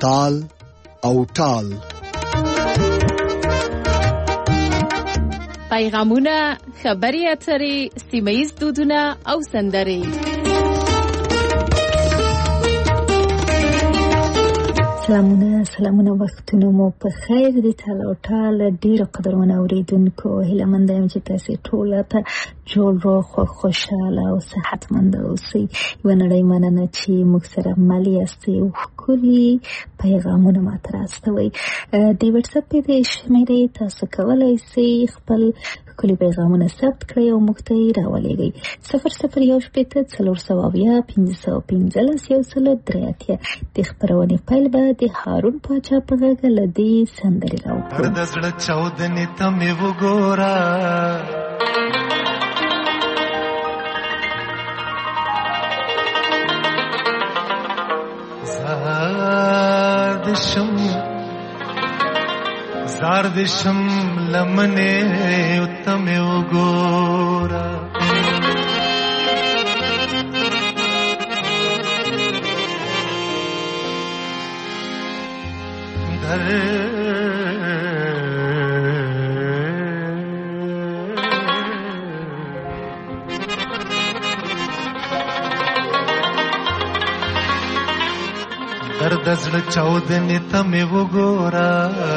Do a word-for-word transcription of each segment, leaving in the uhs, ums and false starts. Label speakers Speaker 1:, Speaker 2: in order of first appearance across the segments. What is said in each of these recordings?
Speaker 1: تال او ټال.
Speaker 2: پیغامونه، خبري اترې، سیمه‌ییز دودونه او سندرې.
Speaker 3: سلامونه سلامونه وختونه مو په خیر دي. تال او ټال ډیر قدرمن اوریدونکو، هیله مند یم چې تاسو ټول ته جوړ روغ خوشاله او صحتمند اوسئ. یو نړۍ مننه چې موږ سره ملي یاستئ او ښکلي پیغامونه ماته راستوئ. د واتساپ د شمیرې تاسو کولی شئ خپل ښکلي پیغامونه ثبت کړئ او موږ ته یې راولېږئ. صفر صفر یو شپېته څلور سوه اویا پنځه سوه پنځلس یو سل درې اتیا. د خپرونې پیل به د هارون پاچا په غږ له دې سندرې راوکړو.
Speaker 4: د زړه چاودنې ته مې وګوره، زار دشم زار دشم لمنې ته مې وګوره، در درد زړه چاودنې ته مې وګوره،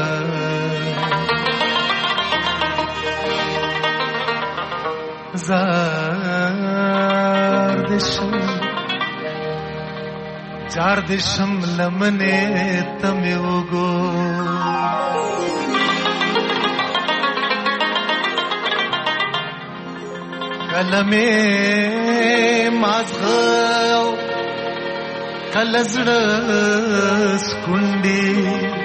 Speaker 4: زار دشم زار دشم لمنې ته مې وګوره، کله مې مازغه کله زړه سکونډي،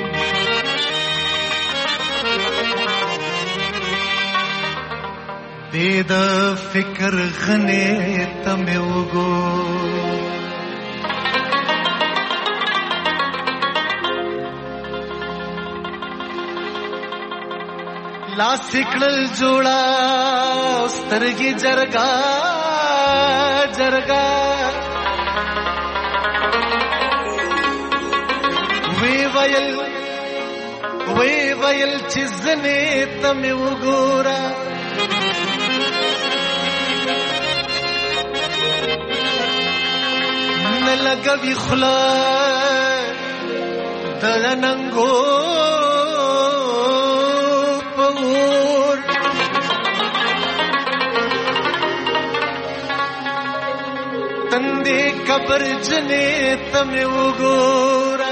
Speaker 4: دې د فکر غنې ته مې وګوره، لاس کړل جوړا سترګې جرګا جرګا، وی ویل وی ویل چې زنې ته مې وګوره، نه لګوي خوله د ننګو په اور، تندې قبر جنې ته مې وګوره،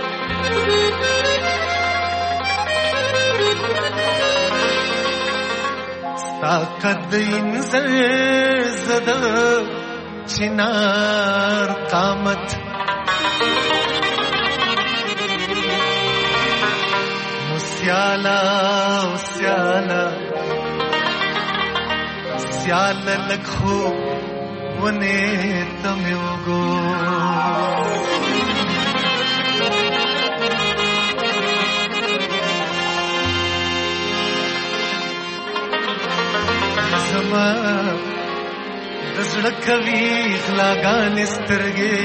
Speaker 4: ستا قد انزل زد چنار قامت، نو سیالا سیالا سیالا لکھو ونه ته مې وګوره، زما د زړه کوي غلاګانې سترګې،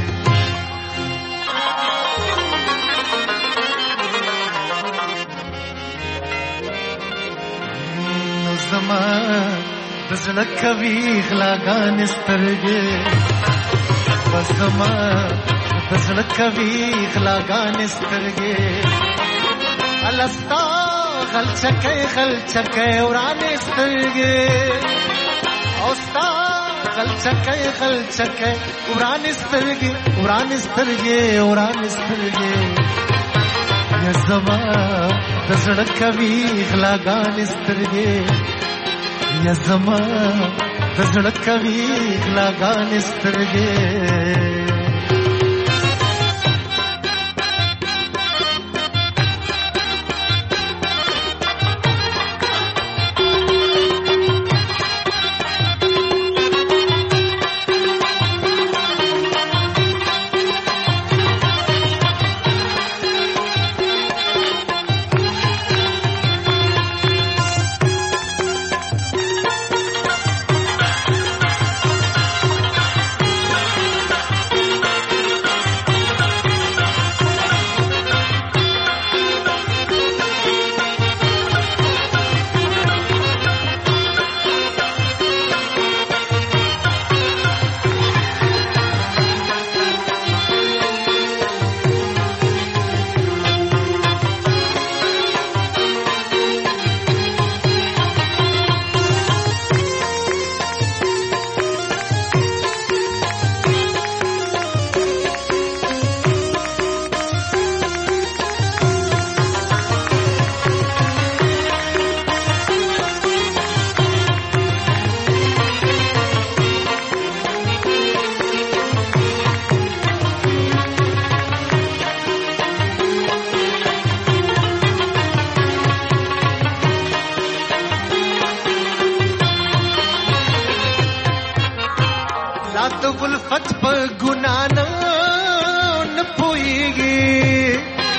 Speaker 4: نو زما د زړه کوي غلاګانې سترګې، بس زما د زړه کوي غلاګانې سترګې، الستا غلچکه غلچکه ورانې سترګې، او ستا غلچکه غلچکه ورانې سترګې ورانې سترګې ورانې سترګې، یا زما د زړه کوي غلاګانې سترګې، یا زما د زړه کوي غلاګانې سترګې. الفت په ګنا نه نه پويږي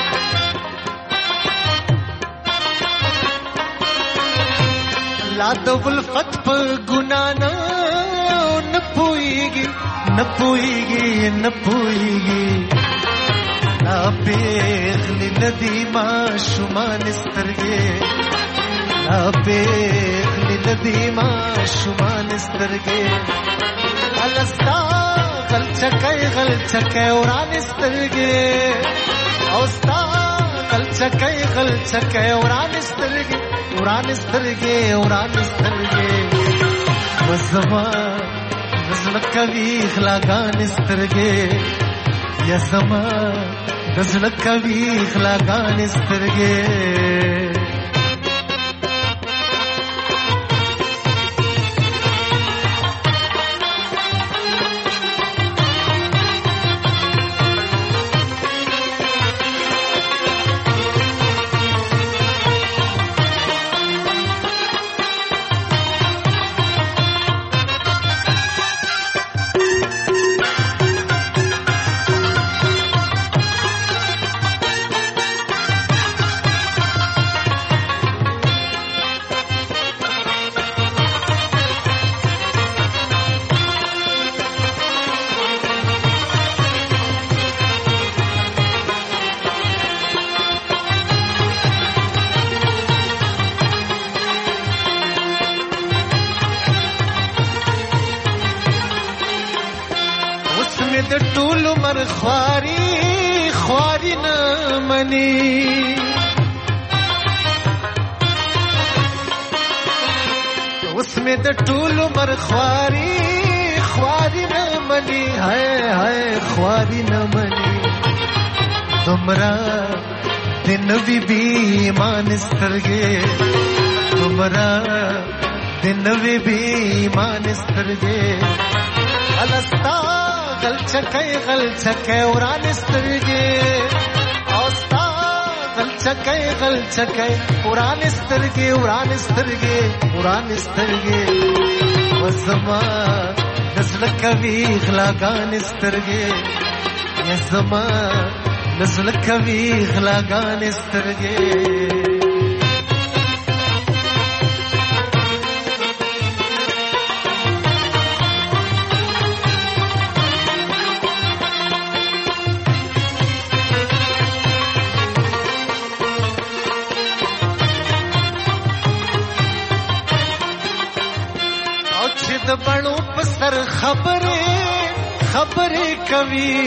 Speaker 4: لا د الفت په ګنا نه نه پويږي نه پويږي نه پويږي لا پیغلی ندی ما شومان سترګې لا پیغلی ندی ما شومان سترګې الستا غل چکای غل چکای وران سترګې او ستا غل چکای غل چکای وران سترګې وران سترګې وران سترګې وزما نزل کوي خلاګان سترګې یا زما نزل کوي خلاګان سترګې خواري خواري نه مني اوس مې د ټول عمر خواري خواري نه مني هاي هاي خواري نه مني تمرا دن بي بي مان سترګې تمرا دن بي بي مان سترګې الستا غل چکای غل چکای وران سترګې اوستا غل چکای غل چکای وران سترګې وران سترګې وران سترګې وزما نزل کوي خلاګان سترګې یزما نزل کوي خلاګان سترګې د بڼو په سر خبرې خبرې کوي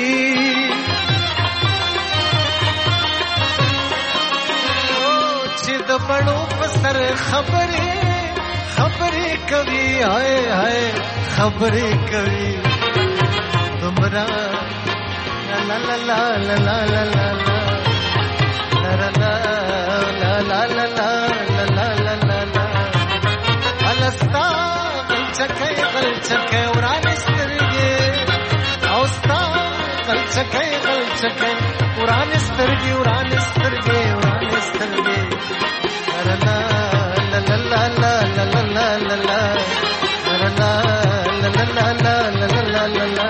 Speaker 4: او چې د بڼو په سر خبرې خبرې کوي هاي هاي خبرې کوي تمرا لا لا لا لا لا لا لا لا لا لا لا لا لا لا لا الستا چکای غل چکای وران سترګې اوستا غل چکای غل چکای وران سترګې وران سترګې وران سترګې لا لا لا لا لا لا لا لا لا لا لا لا لا لا لا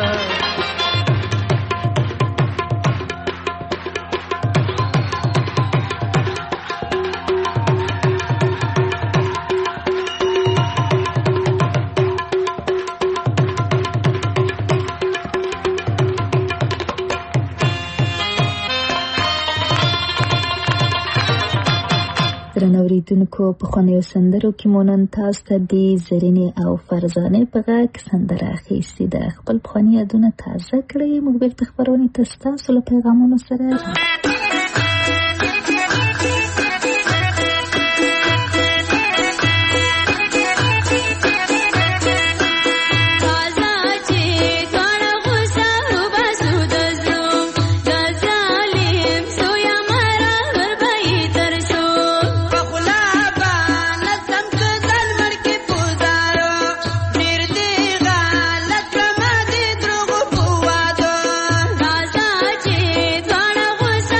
Speaker 3: درنوریدونکو په خوانیو سندرو کې مونږ تاسو ته د زرینې او فرزانه په غږ سندره اخیستې ده خپل خواني یادونه تازه کړئ موږ بیرته خبرونه تاسو له پیغامونو سره
Speaker 5: راځه چې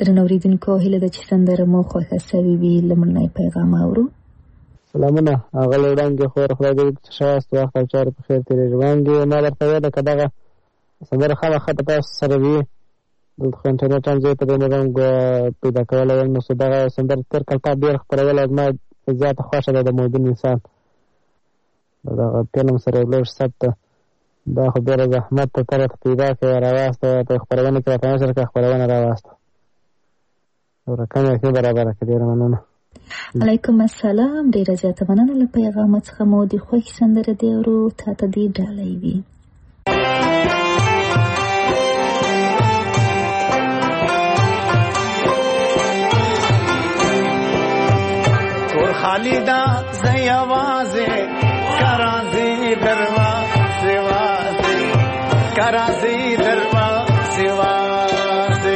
Speaker 3: درنو اوریدونکو هیله ده چې سندره مو خوښه شوې وي. لمړنی پیغام اورو.
Speaker 5: سلامونه هغه وړاندې خو خدای دې چې شاست وخت او چارې په خیر تیرې وړاندې ما درته ویل که دغه سندره خامخا په تاسو سره وي دلته خو انټرنېټ هم زه په دې نه رنګ پیدا کولی یم نو څه دغه سندره تېر کال تا ډېر خپرولی زما زیاته خوښه ده د موجود انسان د دغه فلم سره یو لوی صد ته دا خو ډېره زحمت ته ته راته پیدا کړې راواستوه په خپرونه کې راته نشر کړه خپرونه راواستوه رقم یې ښې برابره کړه. ډېره مننه.
Speaker 3: علیکم السلام. ډېره زیاته مننه له پیغامه څخه مو د خوښ سندره دی اورو تا ته دې ډالۍ وي.
Speaker 4: کور خالی دا زی آوازه کرازی دروا سوازه کرازی دروا سوازه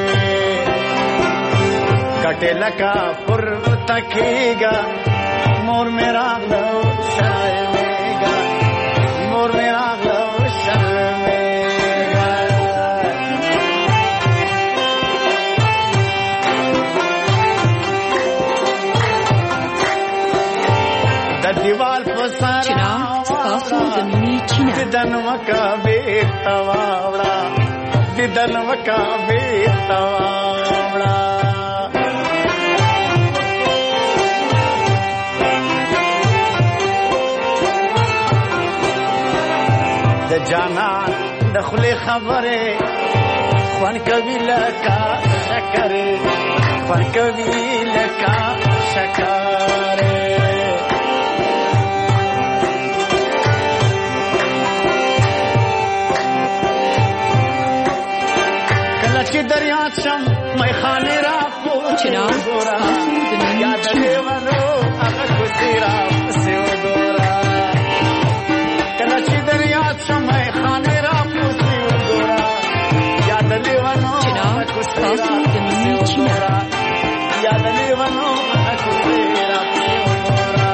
Speaker 4: کٹے لکا پر تکیگا مور میرا لو شرمیگا مور میرا لو شرمیگا دا دیوال پسارا دیدن وکا بیتا واوڑا دیدن وکا بیتا واوڑا د جانان دخلی خبره خوان کوي لکا شکره خوان کوي لکا شکره کله چې دریا شم مې خانه را پوچنا یاد لیوانو هغه ګزیرا سیو ګورا کله چې دریا شم مې خانه را پوچیو ګورا یاد لیوانو هغه ګزیرا سیو ګورا یاد لیوانو هغه ګزیرا سیو ګورا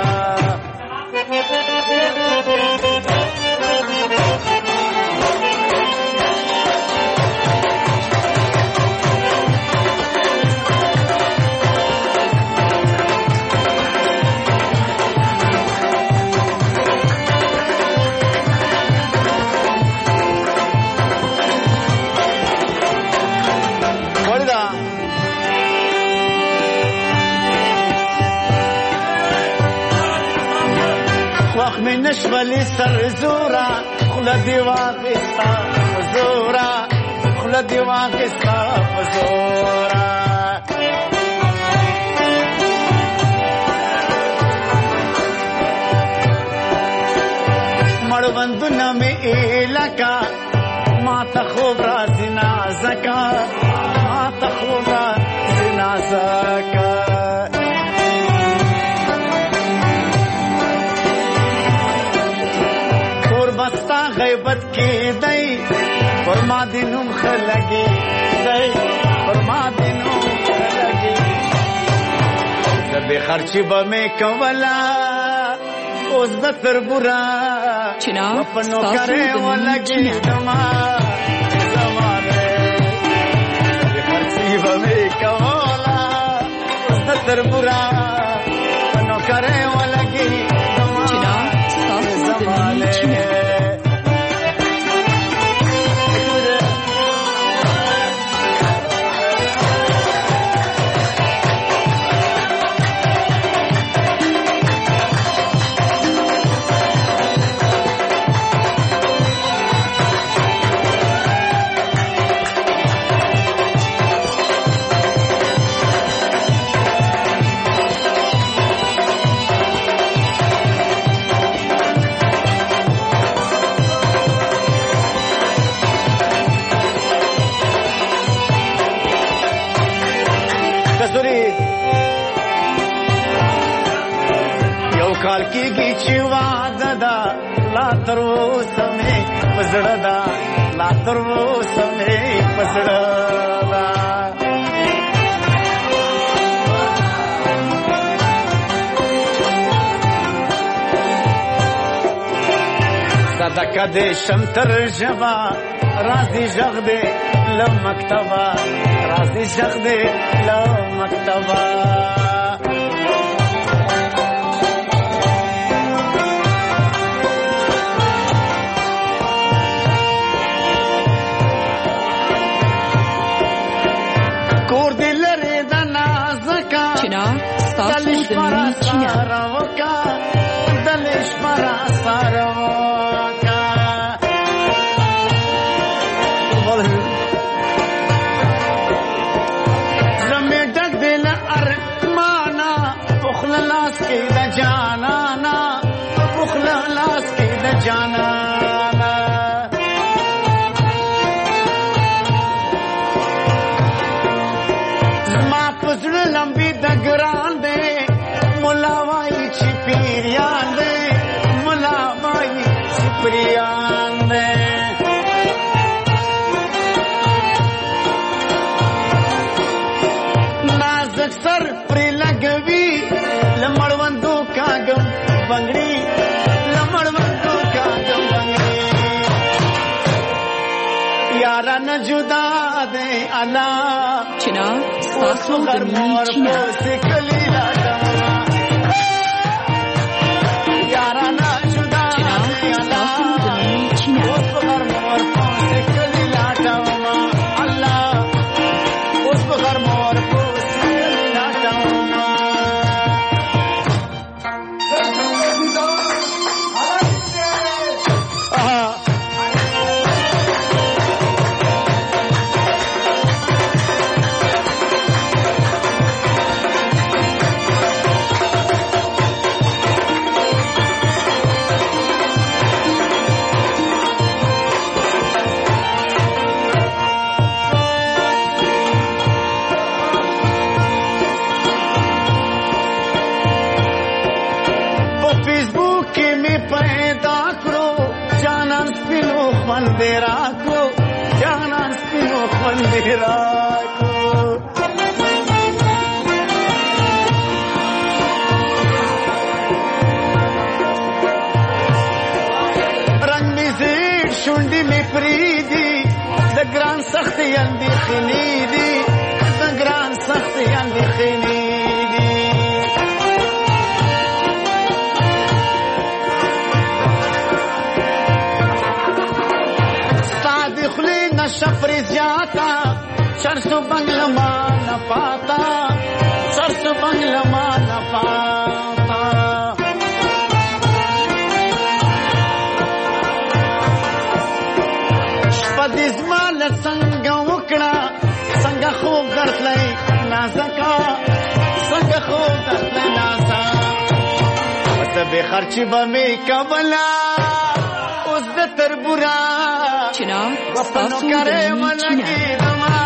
Speaker 4: من نشولی سر زورا خلدی واقستا زورا خلدی واقستا زورا مړوندونه می الکا ما ته خوب را زنا زکا ما ته خوب را زنا زکا بستا غیبت کی دی فرما دینم خلگی دی فرما دینم خلگی زبی خرچی با می کولا اوز بسر برا وپنو کرے ولگی دما زمانے زبی خرچی با می کولا اوز بسر برا وپنو کرے ولگی دما زمانے کال کېږي چې واده ده لا تر اوسه مې په زړه ده لا تر اوسه مې په زړه ده
Speaker 6: صدقه دې شم تر ژبه راځي ژغ دې له مکتبه راځي ژغ دې له مکتبه کور دې لرې د نازکه
Speaker 2: چنا ستاسو د مینې چینه
Speaker 6: دلش مرا ساروکا زمین ڈک دل ارمانا پخل لاس کی دا جانانا پخل لاس کی دا جانانا زما پزر لمبی دا گران دے ملاوائی چی پیریان دے ملاوائی چی پیریان دے نازک سر پری لگوی لمڑوندو کاغم بنگڑی لمڑوندو کاغم بنگڑی یارا نہ جدا دے انا
Speaker 2: چنا ستاسو د مینې چینه बंदेरा को जाना स्पिनो बंदेरा को रंग में से शुंडी में प्रीति दगरान सख्ती अंधी खनीदी दगरान सख्ती अंधी खनीदी शफरी जाता सरसों बंगलमा न पाता सरसों बंगलमा न पाता पदिजमाल संग उकड़ा संग खूब दर्शले नाजका संग खूब दर्शले नाजा तबे खर्ची बमे कबला उस तरबुरा چنا ستاسو د مینې چینه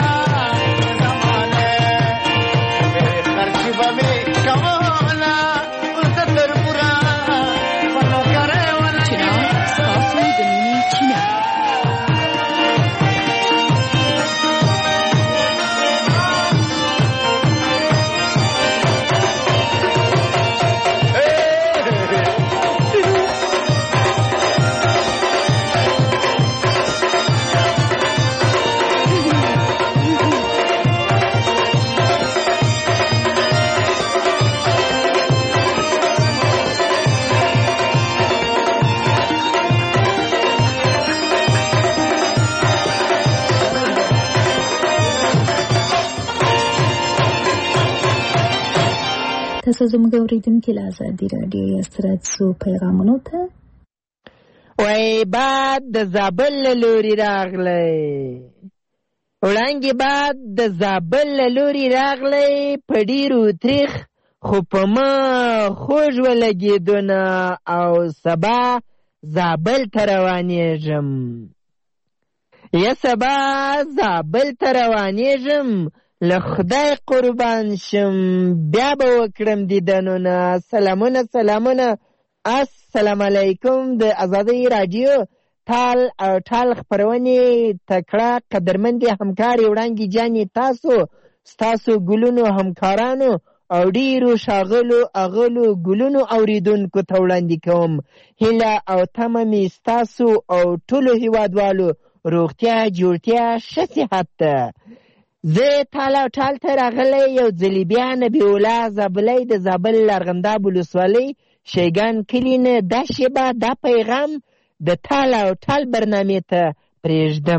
Speaker 3: تاسو زموږ اوریدونکي له ازادي راډیو یا ستراتسو پیغامونو ته
Speaker 7: وای باد د زابل له لوري راغلی وړانګې باد د زابل له لوري راغلی په ډېرو تریخ خو په ما خوږ ولګېدونه او سبا زابل ته روانېږم یا سبا زابل ته روانېږم له خدای قربان شم بیا به وکړم دیدنونه سلامونه سلامونه السلام علیکم د ازادۍ راډیو تال او ټال خپرونې تکړه قدرمندې همکارې وړانګې جانې تاسو ستاسو ګلونو همکارانو او ډیرو ښاغلو اغلو ګلونو اوریدونکو ته وړاندې کوم هیله او تمه مې ستاسو او ټولو هیوادوالو روغتیا جوړتیا ښه صحت ده. زه تال او ټال ته راغلی یو ځلې بیا نبي الله زابلی د زابل ارغنداب ولسوالۍ شیګان کلي نه دا شیبه دا پیغام د تال او ټال برنامې ته پرېږدم.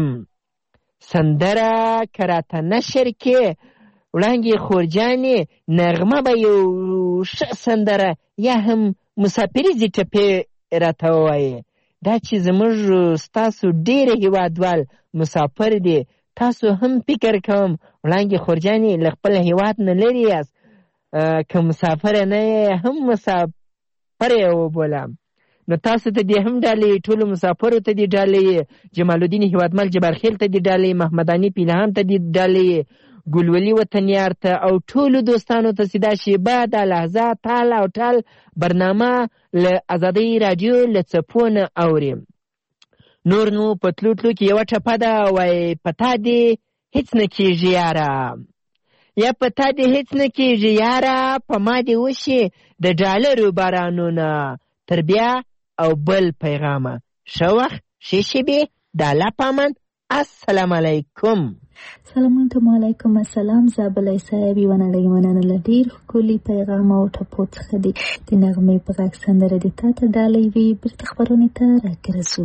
Speaker 7: سندره که راته نشر کې وړانګې خورجانې نغمه به یو ښه سندره یا هم مسافریزې ټپې راته ووایې. دا چې زموږ ستاسو ډېر هیوادوال مسافر دی تاسو هم فکر کوم وړانګې خورجانې له خپل هیواد نه لرې یاست که مسافره نه هم مسافر یې وبولم نو تاسو ته دې هم ډالۍ ټولو مسافرو ته دې ډالۍ جمال الدین هیوادمل جبارخیل ته دې ډالۍ محمداني پیلهان ته دې ډالۍ ګلولي وطنیار ته او ټولو دوستانو ته چې دا شیبه دا لحظه تال او ټال برنامه له ازادۍ راډیو له څپو نه اوري. نور نو په تلو تلو کې یوه ټپه ده وایي په تا دې هېڅ نه کېږي یاره یا په تا دې هېڅ نه کېږي یاره په ما دې وشي د ډالرو بارانونه تر بیا او بل پیغامه. ښه وخت ښې شېبې د الله په امان. السلام علیکم.
Speaker 3: سلامونه علیکم السلام. زابلی صاحب یوه نړۍ مننه له ډېر ښکلي پیغام او ټپو څخه دي د نغمې په غږ سندره دې تا ته ډالۍ وي. بېرته خپرونې ته راګرځو.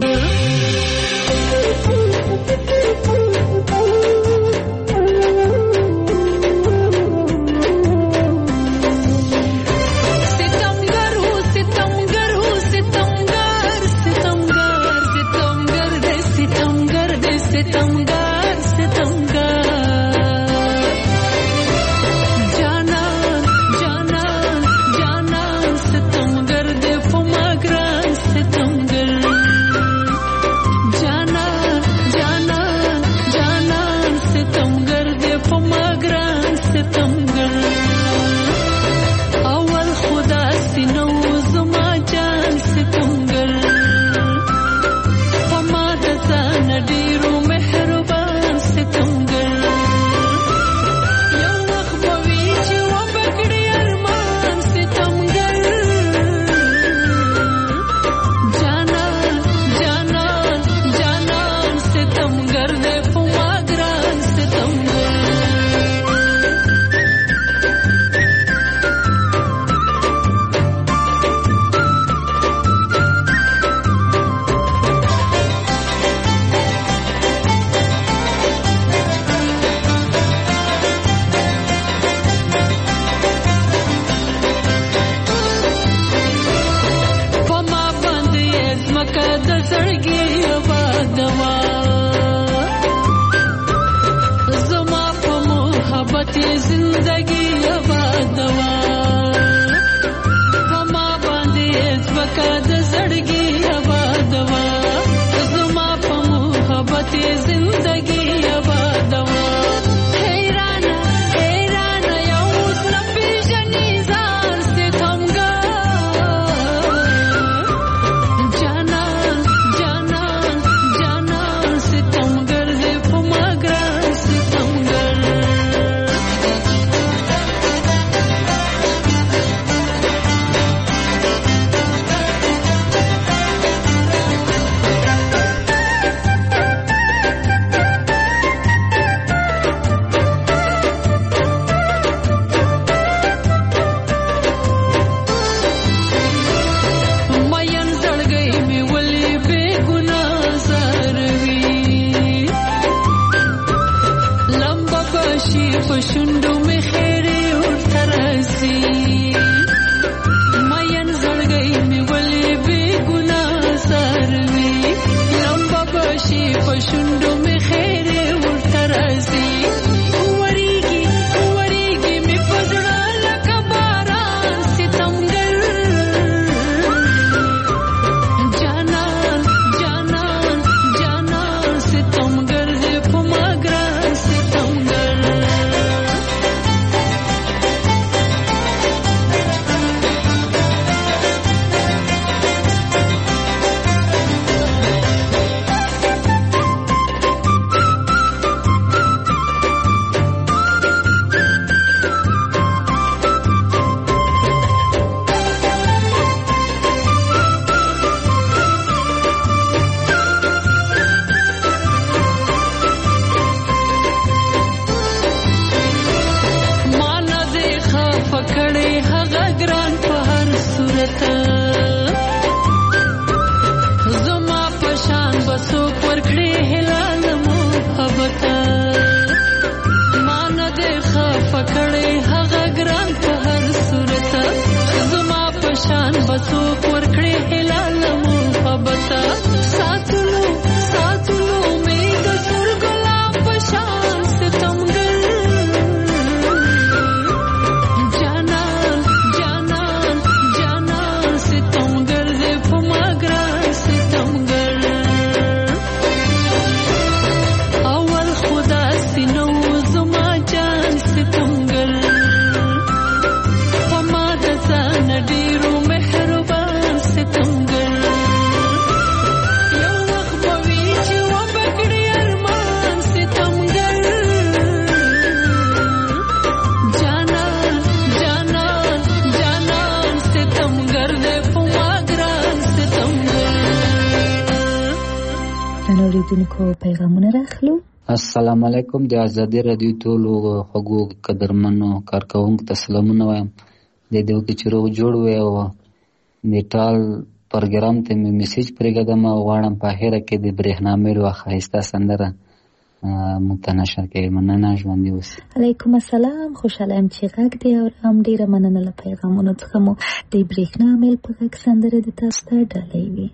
Speaker 8: Jana
Speaker 3: اوریدونکو پیغامونه راخلو.
Speaker 8: السلام علیکم. د ازادي رادیو ټولو خوږو قدرمنو کارکوونکو ته سلامونه وایم. د دې وکړي چې روغ جوړ وي او د ټال پروګرام ته مې میسیج پرېږدم او غواړم په اخره کې د برېښنا میل یوه ښایسته سندره موږ ته نشر کوي. مننه، ژوندي اوسئ.
Speaker 3: علیکم السلام. خوشحاله یم چې غږ دی او هم ډېره مننه له پیغامونو څخه مو د برېښنا میل په غږ سندره د تاسو ته ډالۍ وي.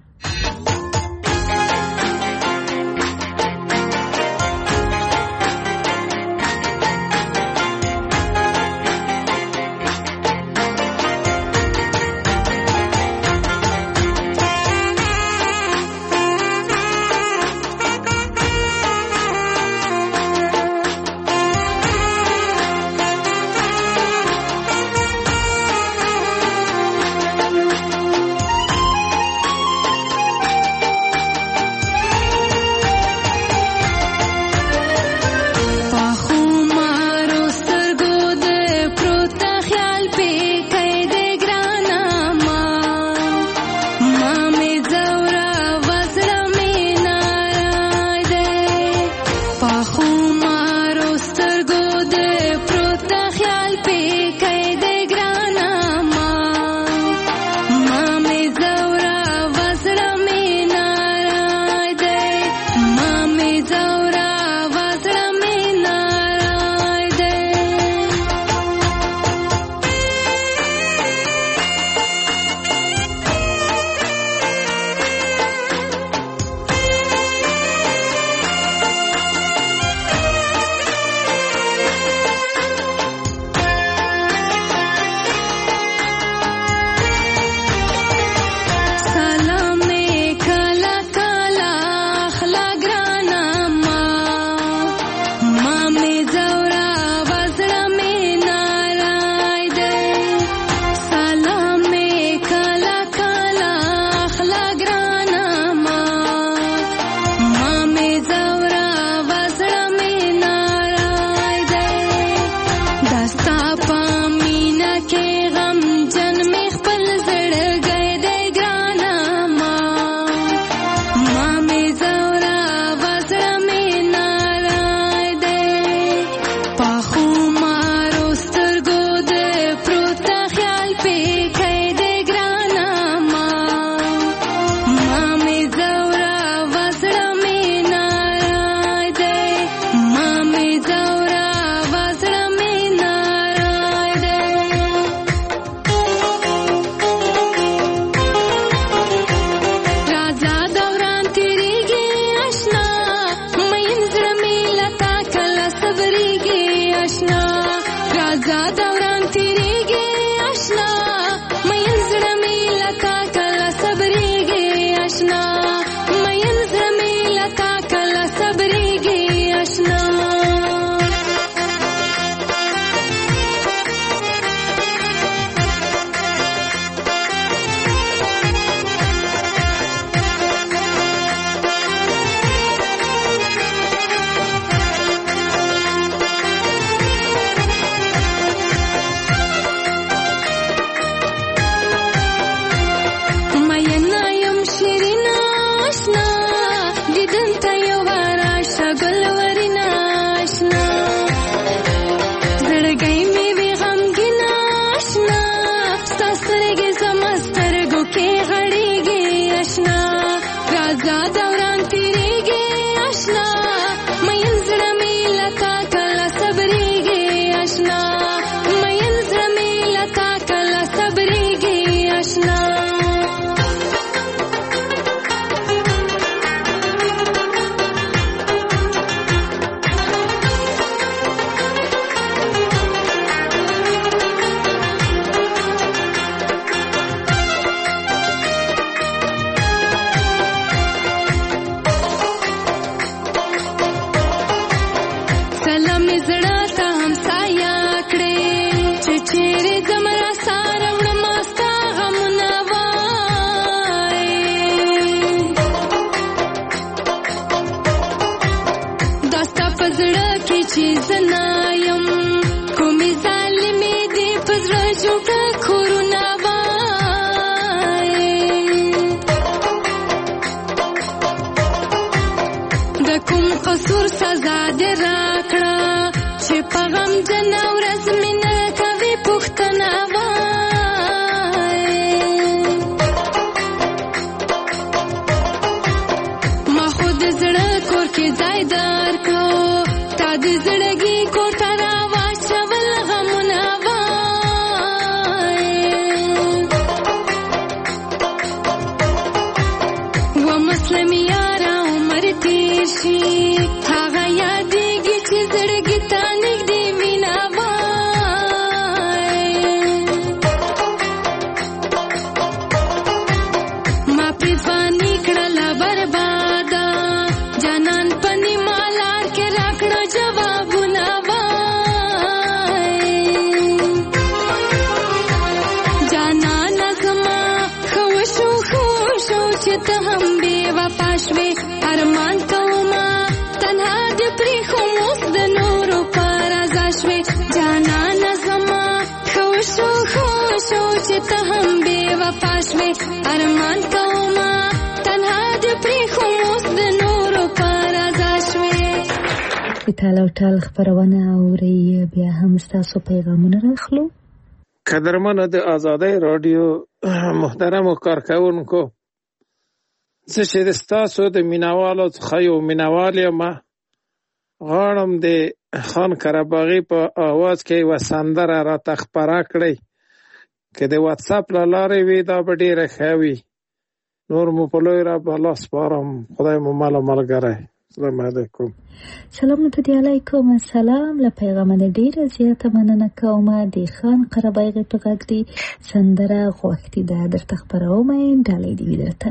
Speaker 9: قصور سزا دې راکړه چې په غم جن ورځ مې نه کوي پوښتنه وای ما خو د زړه کور کې ځای درکړو تا د زړګي کور ته راواچول غمونه وای و مسلم یاره عمر تیر شي هغه یادېږي چې زړګي ته نږدې مینه وای ما پرې ځواني کړله برباده جانان په نیمه لار کې راکړه جوابونه وای جانانه زما ښه وشو ښه وشو چې ته هم بې وفا شوې ارمان کومه تنها دې پرېښوم اوس د نورو په رضا شوې جانانه زما ښه وشو ښه وشو چې ته هم بې وفا شوې ارمان کومه تنها دې پرېښوم اوس د نورو په رضا شوې.
Speaker 3: د ټال او ټال خپرونه اورئ بیا هم ستاسو پیغامونه راخلو.
Speaker 10: قدرمنو د آزادۍ راډیو محترمو کارکوونکو زه چې د ستاسو د مینوالو څخه یو مینوال یم غواړم د خان قرهباغي په آواز کې یوه سندره راته خپره کړئ که د واتساپ له لارې وي دا به ډېره ښه وي نور مو په لوی رب الله سپارم خدای مو مل ملګری السلام علیکم.
Speaker 3: سلام ته علیکم السلام. له پیغام د ډیره زیاته مننه کوم د خان قرهباغي په غږ دی سندره غوښتي ده درته خپروم ډالۍ دی درته.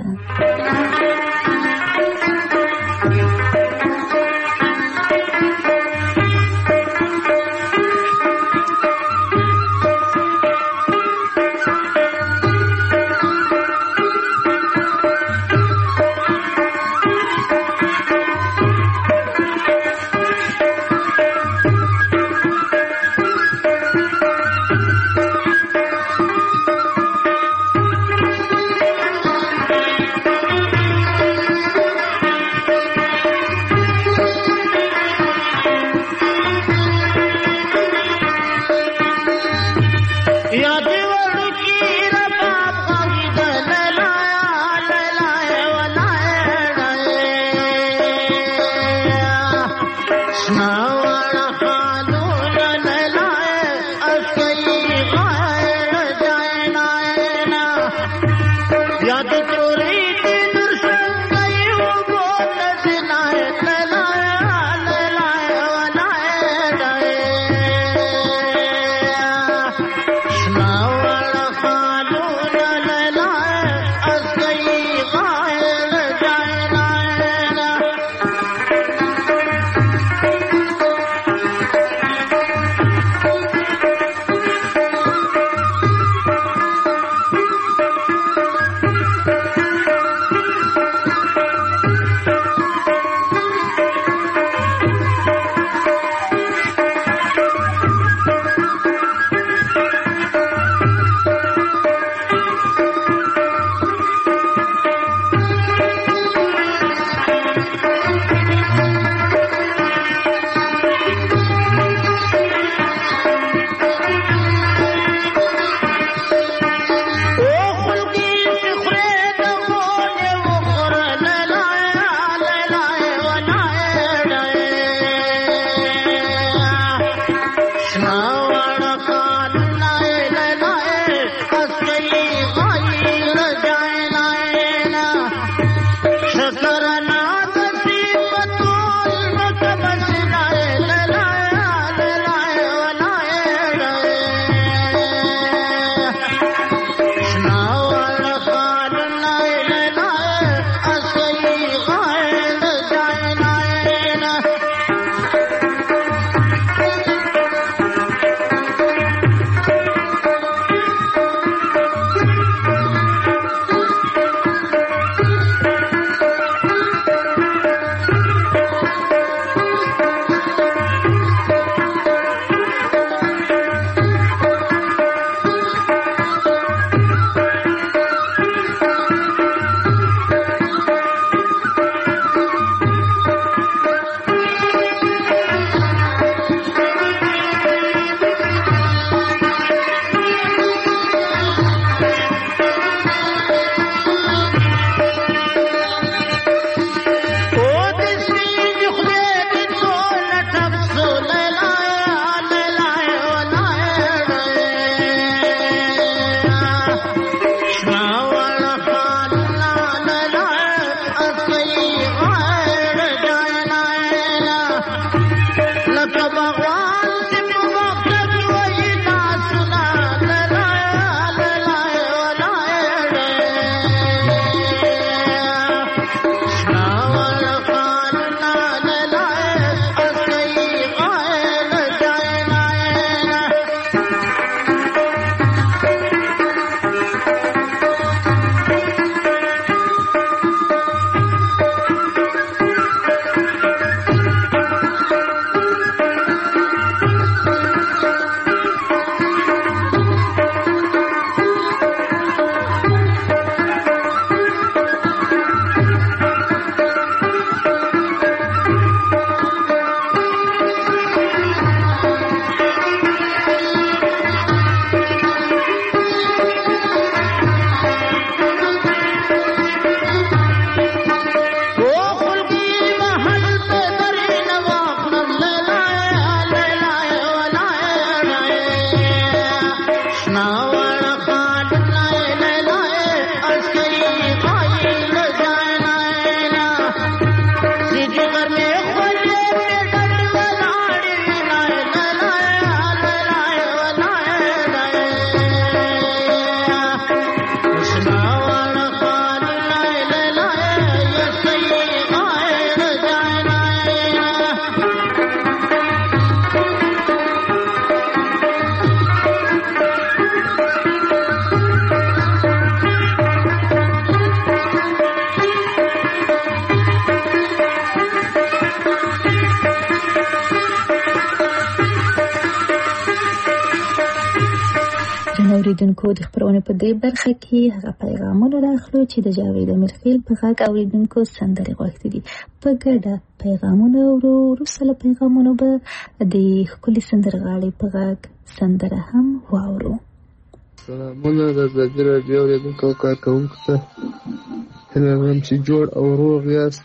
Speaker 3: اوریدونکو د خبرونه په دې برخه کې هغه پیغامونه راخلو چې د جاوید امیرخیل په غږ اوریدونکو سندرې غوښتي دي. په ګډه پیغامونه ورو وروسته له پیغامونو به د ښکلي سندرغاړي په غږ سندره هم واورو.
Speaker 11: سلامونه د ازادي راډیو اوریدونکو او کارکوونکو ته هیله لرم چې جوړ او روغ یاست.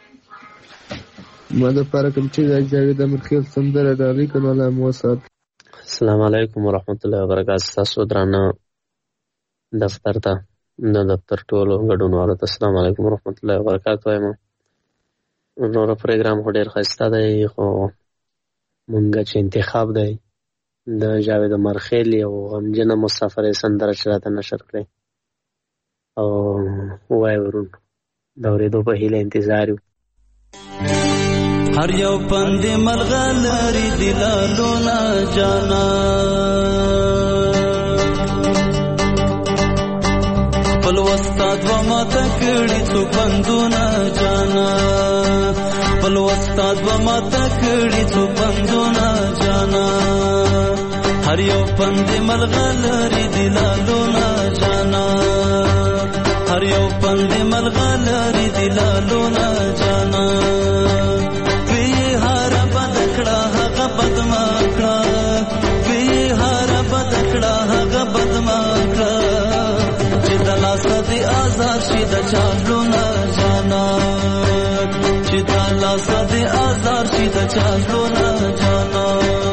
Speaker 11: ما دپاره کوم چې د جاوید امیرخیل سندره ډالۍ کړم الله مو وسات.
Speaker 12: السلام علیکم ورحمت الله وبرکاته. تاسو درانه دفتر ته د دفتر ټولو ګډونوالو ته السلام علیکم ورحمت الله وبرکاته وایم. نور پروګرام خو ډېر ښایسته دی، خو مونږ چې انتخاب دی د جاوید امیرخیل یو غمجنه مسافرۍ سندره چې راته نشر کړې او وایي ورون د اورېدو په هیله انتظار یو.
Speaker 13: هر یو پند ملغلری دلالونا جانا خپل وستاد و ما تکړی څو پندونه جانا خپل وستاد و ما تکړی څو پندونه جانا هر یو پند ملغلری دلالونا جانا هر یو پند ملغلری دلالونا جانا بدما کړه وی هر بد کړه هغه بدما کړه چې د لاس دې آزاد شي د چالو نه جانا چې د لاس دې آزاد شي د چالو نه جانا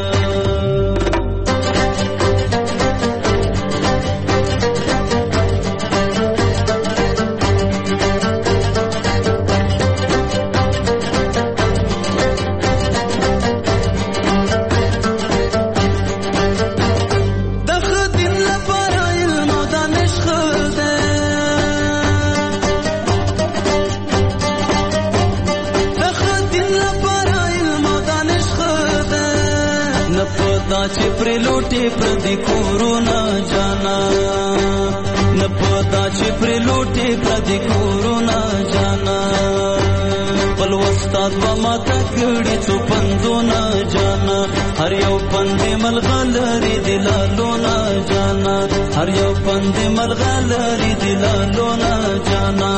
Speaker 13: چې پر لوټي پر دې کورونا جانا نه پتا چې پر لوټي پر دې کورونا جانا بل وستاد و ما تکړی څو پندونه جانا هر یو پند ملغلری دلالونا جانا هر یو پند ملغلری دلالونا جانا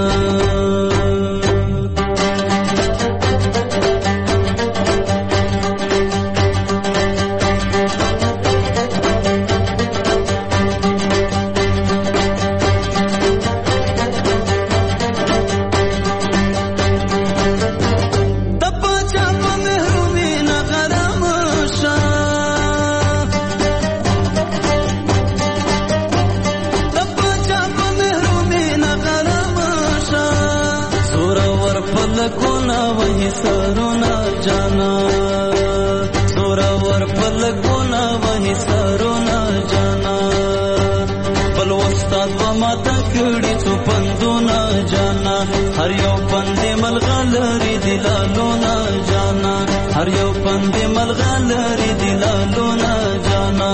Speaker 13: سرونا جانا سورا ور پلګونا وਹੀ سرونا جانا بل استاد و ما تکړی څو پندونا جانا هر یو پند ملغلری دلالونا جانا هر یو پند ملغلری دلالونا جانا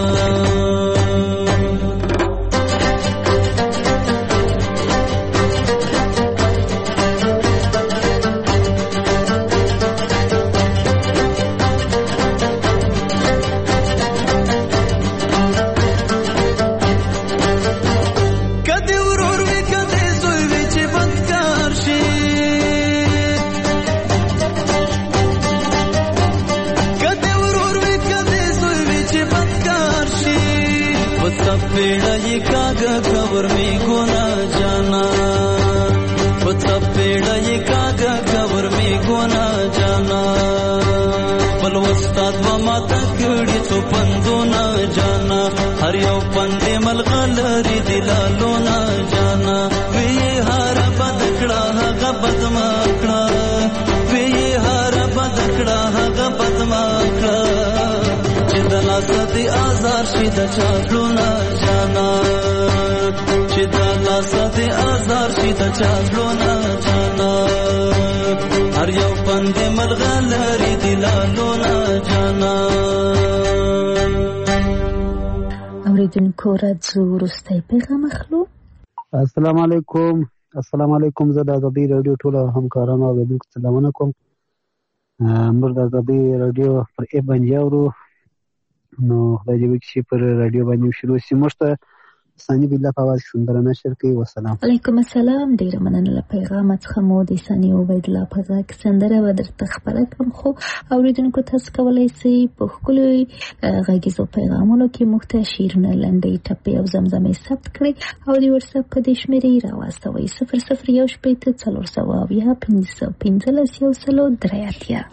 Speaker 13: पेड़ा कागा खबर में गोना जाना बता पेड़ा ये कागा खबर में गोना जाना बल वस्ताद व माता कड़ी तो पंदो ना जाना हर यो पंदे मलगलरी दिलालो ना जाना वे ये हारा बदकड़ा हगा बदमाकड़ा वे ये हारा बदकड़ा हगा बदमाकड़ा चिदला सदी आजार शिदा चालू ना जाना चिदला सदी आजार शिदा चालू ना जाना हर यो पंदे मलगलरी दिलालो ना जाना
Speaker 3: اوریدونکو راځو وروستی پیغام اخلو.
Speaker 5: السلام علیکم. السلام علیکم. زه د ازادي رادیو ټول همکارانو او اوریدونکو سلامونه کوم. موږ د ازادي رادیو پر ای باندې اورو
Speaker 14: نو خدای دې وکړي چې پر راډیو باندې شروع شي. موږ ته ثاني بالله په اواز سندره نشر کوي. والسلام
Speaker 3: علیکم السلام. ډیره مننه له پیغام څخه مو د ثاني عبید الله په غږ سندره به درته خپره کړم، خو اورېدونکو تاسو کولی شئ په ښکلي غږیزو پیغامونو کې موږ ته شعرونه، لنډۍ، ټپې او زمزمې ثبت کړئ او د وټساپ په دې شمېرې راواستوئ صفر صفر یو شپېته څلور سوه اویا پنځه سوه پنځلس یو سلو درې اتیا.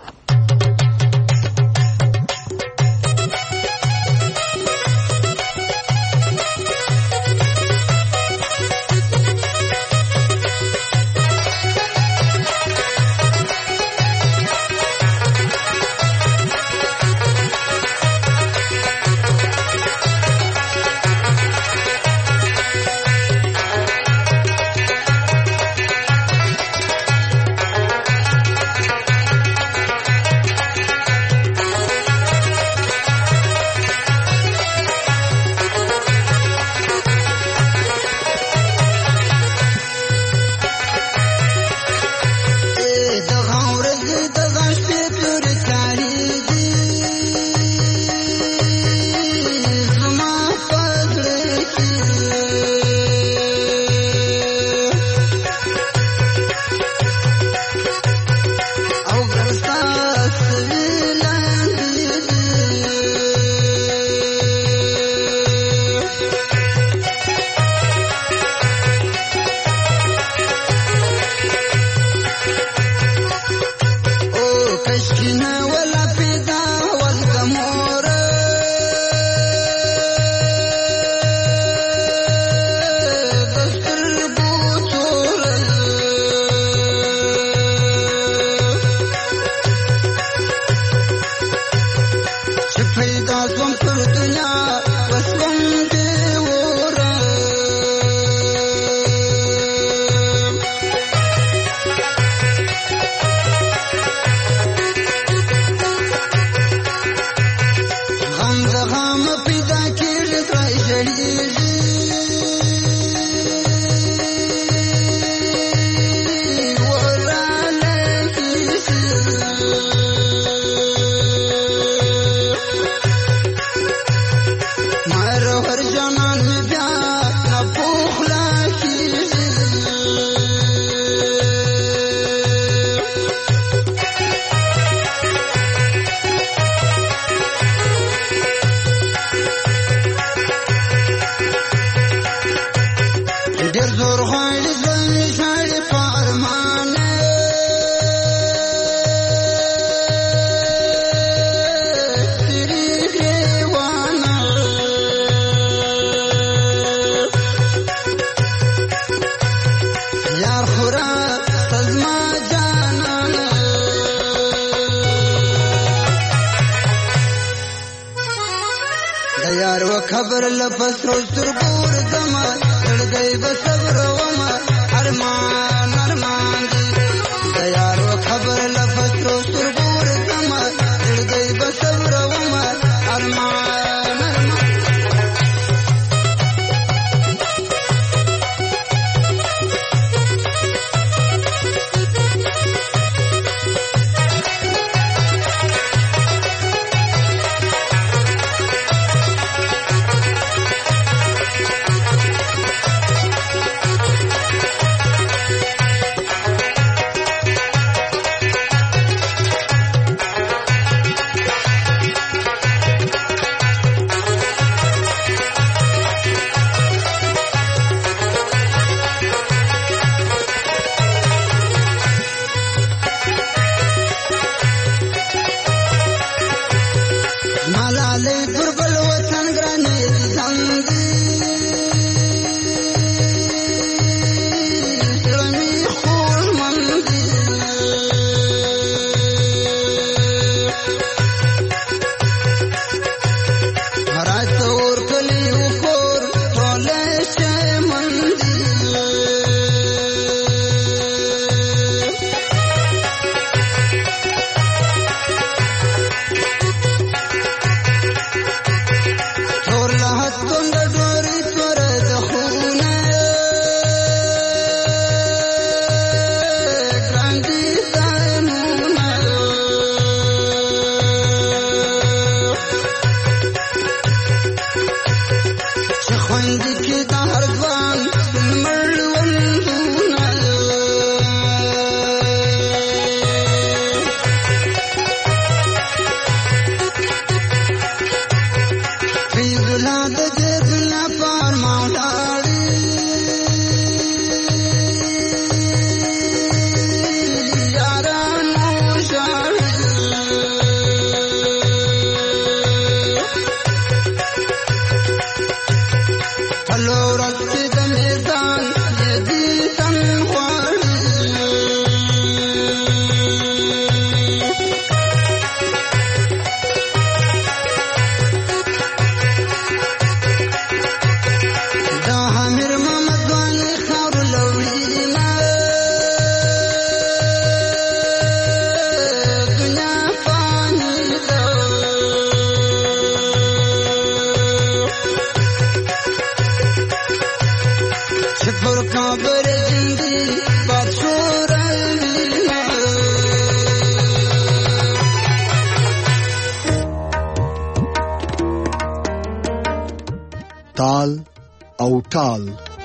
Speaker 1: تال او ټال.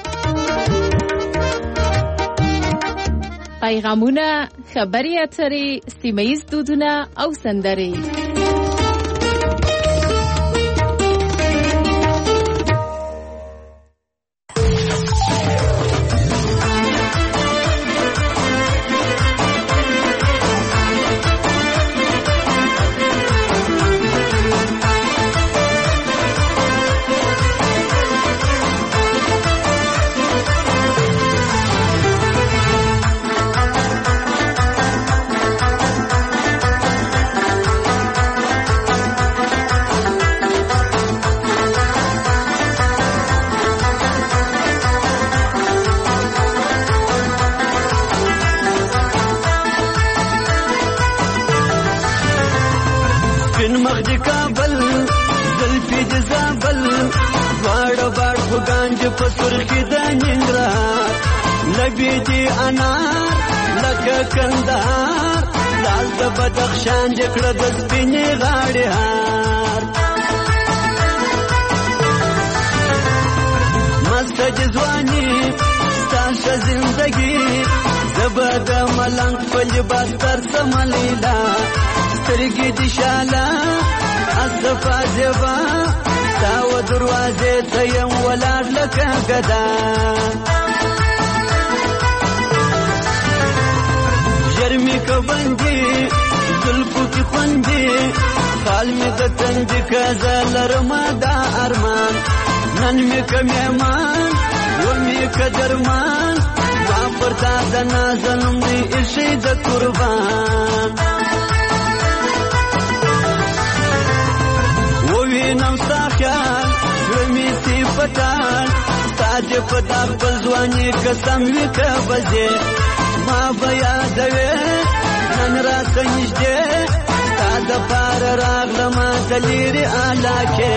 Speaker 2: پیغامونه، خبري اترې، سیمه‌ییز دودونه او سندرې.
Speaker 13: بدخشان جکړه د سپینې غاړې هار مست جزوانی ستاسو زندگی زبد ملنګ په لباس تر سملیلا سترګې دي شاله اصفا زبا تاو دروازه ته يم ولار لکه غدا جرمی کو بندي زلفو کی خوندی خال می د تنج کزل رما دا ارمان نن می کمیمان و می کدرمان ما پرتا د نازنم دی ارشی د قربان و وینم ساخیان رمی سی پتان تاج پتا خپل ځواني قسم وی کبځه ما بیا دوی نن را سنجده تا د پار راغلم دلیری علاکه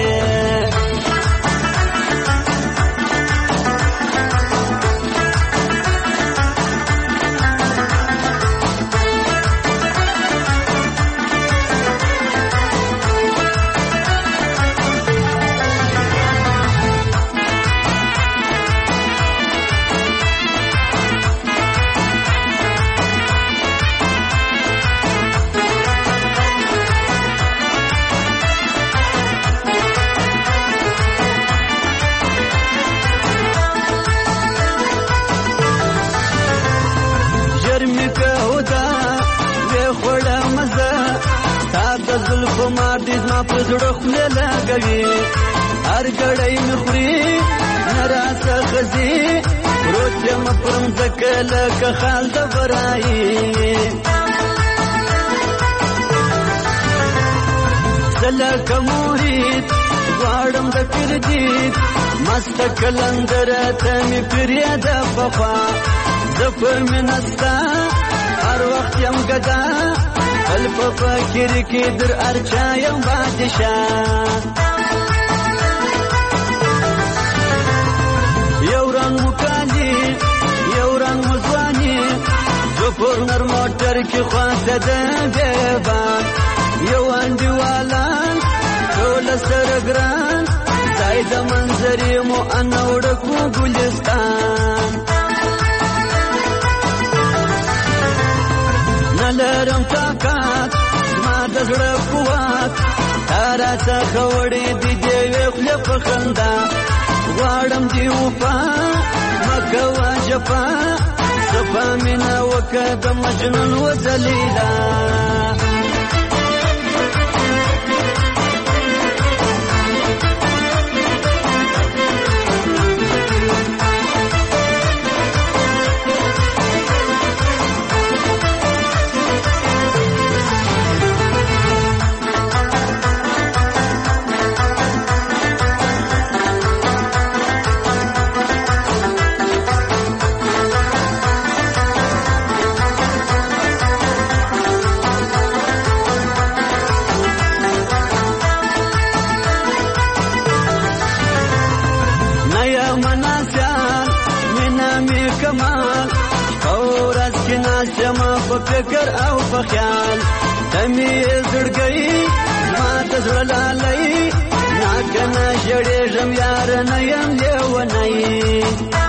Speaker 13: ما دې ما په زړه خله لګوي هر ګړی مخري نراسه خزي روته مپرم زکل که خال د برای زلک مرید غواړم د کردید مست کلندر ته می پریا د وفا زفر منستا هر وخت یم ګدا الف فکر کی در ارچا یم بادشاہ یو رنگ مکانی یو رنگ مزوانی جو پر نر موٹر کی خواست ده بیبان یو اندی والان ټول سرګران زاید منظری مو انوړ کو ګلستان نلرم طاقت ما د زړه قوت تارا څخه وړې دی دی خپل په خندا غواړم دی وفا مکه واجفا صفا مینا وکد مجنون وذلیلا فکر او بخیال تمی زړګي ما د زړه لالای نا کنه جړې ژم یار نه یم لیونی